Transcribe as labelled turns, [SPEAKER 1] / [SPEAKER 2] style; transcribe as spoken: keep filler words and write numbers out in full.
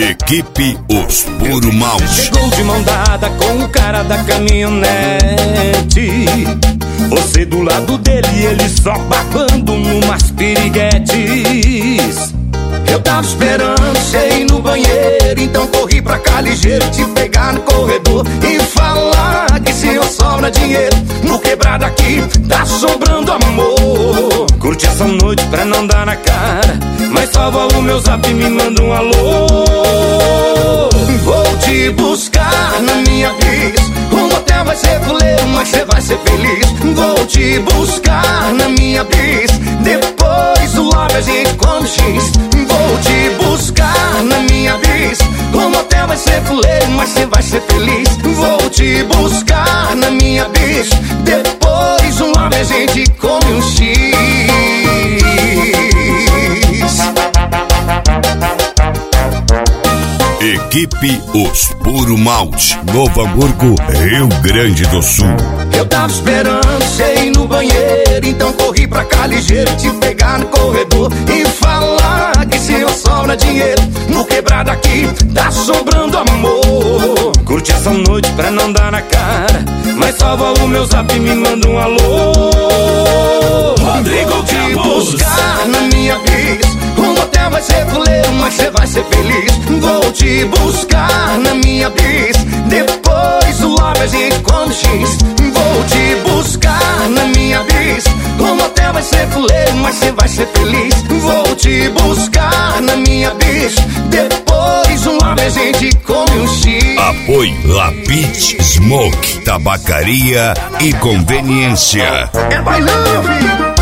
[SPEAKER 1] Equipe Os Puro Malte.
[SPEAKER 2] Chegou de mão dada com o cara da caminhonete. Você do lado dele e ele só babando numas piriguetes. Eu tava esperando você ir no banheiro, então corri pra cá ligeiro, te pegar no corredor e falar que se eu sobra dinheiro no quebrado aqui, tá sobrando amor. Curte essa noite pra não dar na cara, mas salva o meu zap e me manda um alô. Vou te buscar na minha bis, o motel vai ser fuleiro, mas cê vai ser feliz. Vou te buscar na minha bis, depois do lobby a gente come X. Vou te buscar na minha bis, o motel vai ser fuleiro, mas cê vai ser feliz. Vou te buscar na minha bis, depois do lobby a gente come um X.
[SPEAKER 1] Equipe Os Puro Malte, Novo Hamburgo, Rio Grande do Sul.
[SPEAKER 2] Eu tava esperando você ir no banheiro, então corri pra cá ligeiro, te pegar no corredor e falar que se eu sobra dinheiro no quebrado aqui, tá sobrando amor. Curte essa noite pra não dar na cara, mas salva o meu zap e me manda um alô. Rodrigo, te buscar na minha bis, o motel vai ser fuleiro, mas cê vai ser feliz. Vou te buscar na minha bis, depois do lobby a gente come X. Vou te buscar na minha bis, o motel vai ser fuleiro, mas cê vai ser feliz. Vou te buscar na minha bis, depois do lobby a gente come um X.
[SPEAKER 1] Apoio Lapid Smoke, tabacaria e conveniência.
[SPEAKER 2] É bailão, filho.